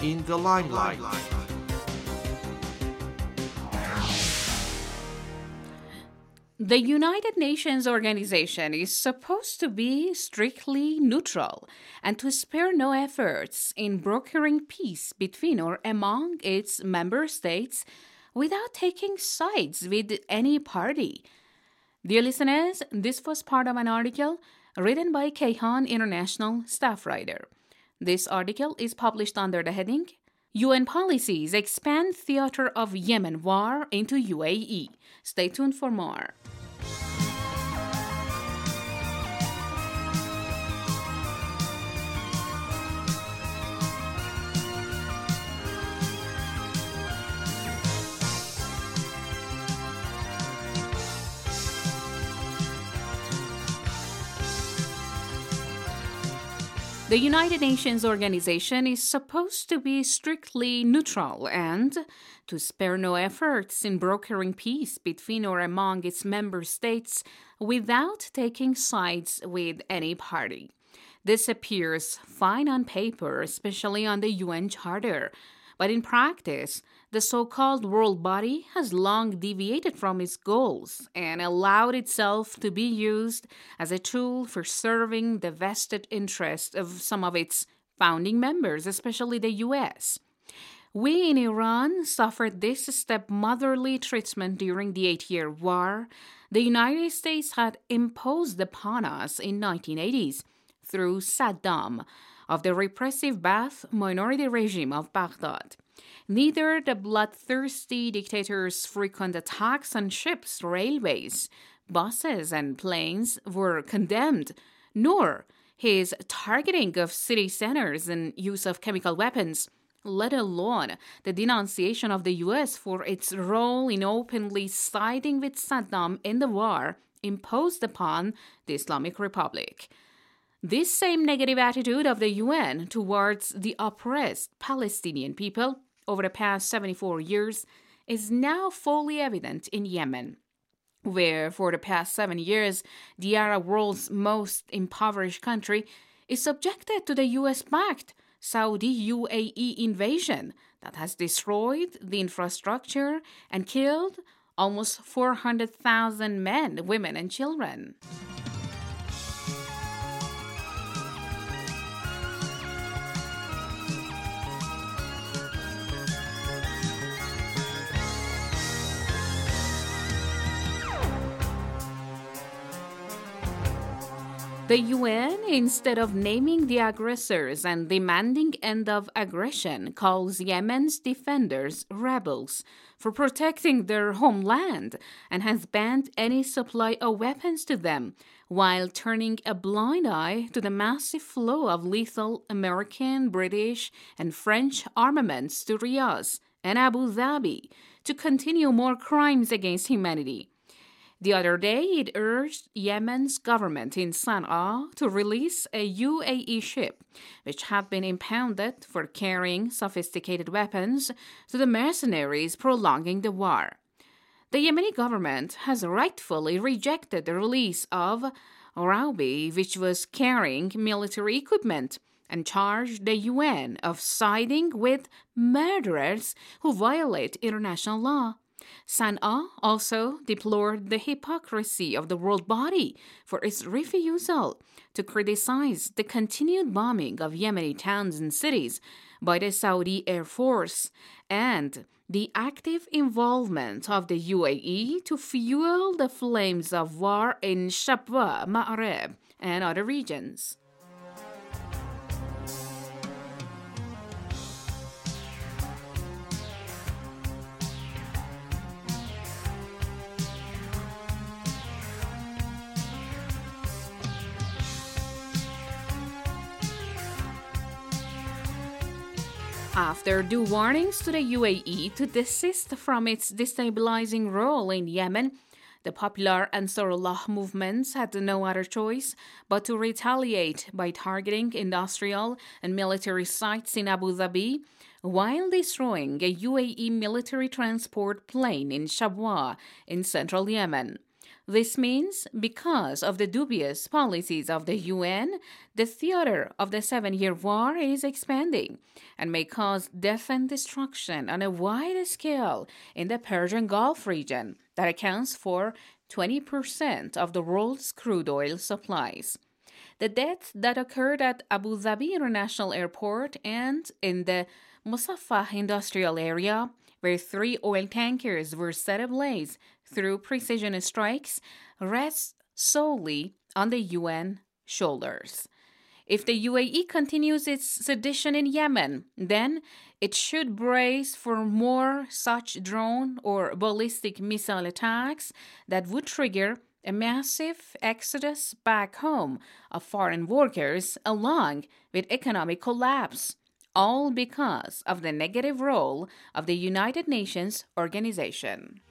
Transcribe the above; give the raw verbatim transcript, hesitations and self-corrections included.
in the limelight. The United Nations organization is supposed to be strictly neutral and to spare no efforts in brokering peace between or among its member states without taking sides with any party. Dear listeners, this was part of an article written by Kayhan International staff writer. This article is published under the heading U N Policies Expand Theater of Yemen War into U A E. Stay tuned for more. The United Nations organization is supposed to be strictly neutral and to spare no efforts in brokering peace between or among its member states without taking sides with any party. This appears fine on paper, especially on the U N Charter, but in practice, the so-called world body has long deviated from its goals and allowed itself to be used as a tool for serving the vested interests of some of its founding members, especially the U S. We in Iran suffered this stepmotherly treatment during the eight-year war the United States had imposed upon us in nineteen eighties through Saddam of the repressive Ba'ath minority regime of Baghdad. Neither the bloodthirsty dictator's frequent attacks on ships, railways, buses, and planes were condemned, nor his targeting of city centers and use of chemical weapons, let alone the denunciation of the U S for its role in openly siding with Saddam in the war imposed upon the Islamic Republic. This same negative attitude of the U N towards the oppressed Palestinian people over the past seventy-four years is now fully evident in Yemen, where for the past seven years the Arab world's most impoverished country is subjected to the U S-backed Saudi U A E invasion that has destroyed the infrastructure and killed almost four hundred thousand men, women, and children. The U N, instead of naming the aggressors and demanding end of aggression, calls Yemen's defenders rebels for protecting their homeland and has banned any supply of weapons to them, while turning a blind eye to the massive flow of lethal American, British, and French armaments to Riyadh and Abu Dhabi to continue more crimes against humanity. The other day, it urged Yemen's government in Sana'a to release a U A E ship, which had been impounded for carrying sophisticated weapons to the mercenaries prolonging the war. The Yemeni government has rightfully rejected the release of Raubi, which was carrying military equipment, and charged the U N of siding with murderers who violate international law. Sana'a also deplored the hypocrisy of the world body for its refusal to criticize the continued bombing of Yemeni towns and cities by the Saudi Air Force and the active involvement of the U A E to fuel the flames of war in Shabwa, Ma'arib, and other regions. After due warnings to the U A E to desist from its destabilizing role in Yemen, the popular Ansarullah movements had no other choice but to retaliate by targeting industrial and military sites in Abu Dhabi while destroying a U A E military transport plane in Shabwa in central Yemen. This means because of the dubious policies of the U N, the theater of the seven-year war is expanding and may cause death and destruction on a wide scale in the Persian Gulf region that accounts for twenty percent of the world's crude oil supplies. The death that occurred at Abu Dhabi International Airport and in the Musafah industrial area, where three oil tankers were set ablaze through precision strikes, rests solely on the U N shoulders. If the U A E continues its sedition in Yemen, then it should brace for more such drone or ballistic missile attacks that would trigger a massive exodus back home of foreign workers along with economic collapse, all because of the negative role of the United Nations organization.